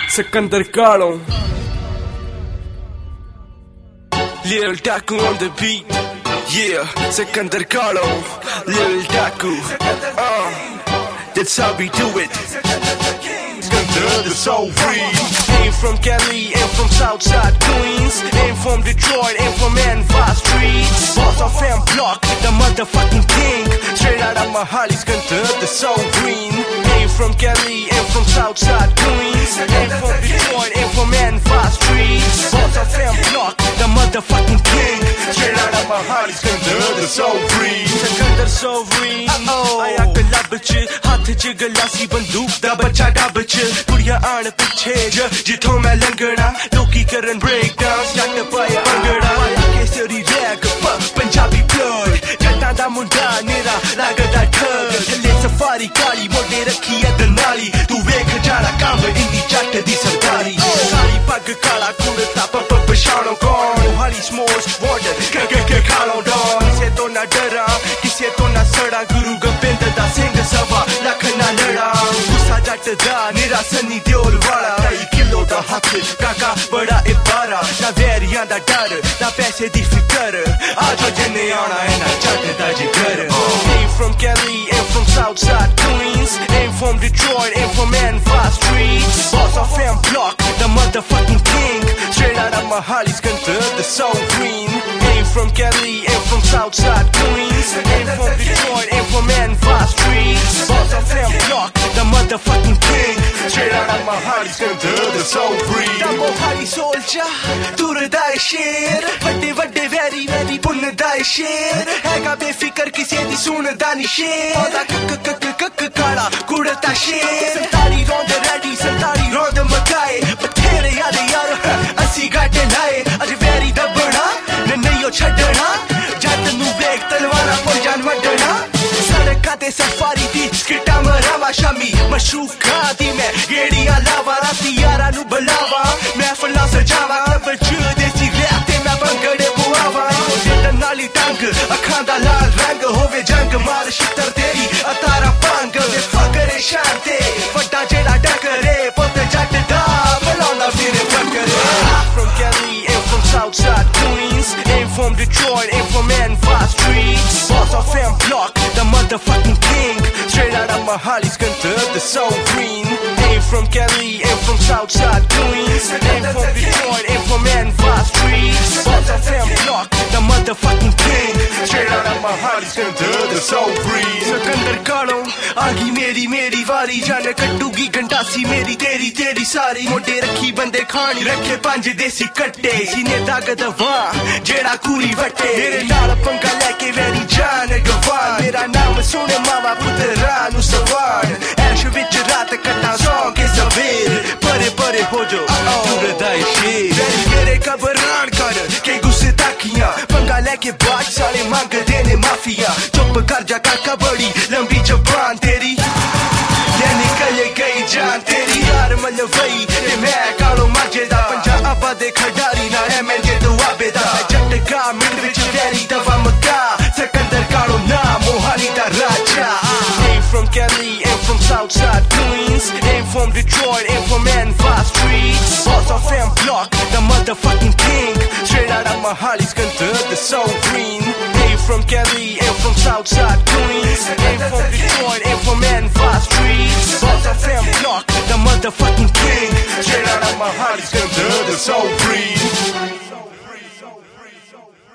Sikandar Kaalo, Lil Taku on the beat. Yeah, Sikandar Kaalo, Lil Taku. That's how we do it. Sikandar the soul free. Ain't from Cali, ain't from Southside Queens, ain't from Detroit, ain't from N5 streets. Boss of M Block, the motherfucking king. Straight out of Mahali, Sikandar the soul green. Ain't from Cali, ain't from Southside Queens, ain't from Detroit, ain't from N5 streets. Boss of M Block, the motherfucking king. Straight out of Mahali, Sikandar the soul free. Sikandar soul free. आया club च हाथ च गलासी बंदूक दा बच्चा dub च कुड़ियां आण पिछे जिथों मैं लंघना लोकी करन ब्रेक डांस जट पाया भंगड़ा केसरी रैग पंजाबी ब्लड जट्टां दा मुंडा नेरा लगदा ठग थल्ले सफारी काली मोटे रखी ऐ दनाली तू वेख जाना कंब इंदी जट दी सरदारी सारी पग काला कुड़ता पप पछाणो कौन मोहाली स्मोस्ट बॉर्डर के खालो डॉन किसे तो ना डरा किसे तो ना सड़ा गुरु गोबिंद दा सिंह सवा लख ना लड़ा गुस्सा जट दा नेरा सनी दियोल वाला 2 किलो दा हथ काका बड़ा इबारा ना वैरियां दा डर ना पैसे दी फिकर आज जिन्ने आना है ना जट दा जिगर Ain't from Cali, ain't from Southside Queens, ain't from Detroit, ain't from N5 streets. Boss of M Block, the motherfucking king. Straight out of Mahali, Sikandar the soul green. Ain't from Cali, ain't from Southside Queens, ain't from Detroit, ain't from N5 streets. Boss of M Block, the motherfucking king. Straight out of Mahali, Sikandar the soul free. Da Mohali soldier, dur da sher, vadde vadde very very pun da sher. Hega befikar kisi di sun da ni sher. Oda kak kala kudta sher. Santari rond ready, santari rond makaye. Bathere yaar yaar, asi gaate laye. Aj very da bada, nahiyo chhadna. Jat nu vek talwara par jaan wadna. Sadaka te safari di skita marama shami. Mashrouf khadi mein gediyan lawa rati yara nu balawa. Mehfila sajawa club ch desi raate mein bangade buawa. Jeta nali tang akhan da lal rang hove jang mar shitar teri atara pang ve fakare shante. Vadda jeda dakare pot jat da balona fire fakare. From Cali, ain't from Southside Queens, ain't from Detroit, ain't from N5 streets. Boss of M Block, the motherfucking king. Straight out of Mahali, Sikandar the soul green. Ain't from Cali, ain't from Southside Queens, ain't from Detroit, ain't from N5 streets. Boss of M Block, the motherfucking king. Straight out of Mahali, Sikandar the soul free. Sikandar Kaalo, आगी मेरी मेरी वारी जान कट्टूगी गंडासी मेरी तेरी तेरी सारी मोटे रखी बंदे खानी रखे 5 देसी कट्टे सीने ताकत वां जेड़ा कूरी वट्टे मेरे नाल पंगा लेके वेरी जान गवान मेरा नाम सुने मावा पुत्रा नु सवान ऐश विच रात कट्टा सौ के सवेर परे परे हो जो दूर दा शेर मेरे कबरान कर के गुस्से ताकियां पंगा लेके बाज साले मांग देने माफिया चुप कर जा काका बड़ी लंबी जबान तेरी ये निकल गई जान तेरी यार मलवई ते मैं कालो मजेदा पंजाब दे खडारी ना है मैं जे दुआ बेदा जट का मिंट विच वेरी दवा मका Sikandar Kaalo ना मोहाली दा राजा Ain't from Cali, ain't from Southside Queens, ain't from Detroit, ain't from N5 streets. Boss of M Block, the motherfucking king. Straight out of Mahali, Sikandar the soul green. Ain't from Cali, ain't from Southside Queens, ain't from Detroit, ain't from N5 streets. Boss of M Block, the motherfucking king. Straight out of Mahali, Sikandar the soul free.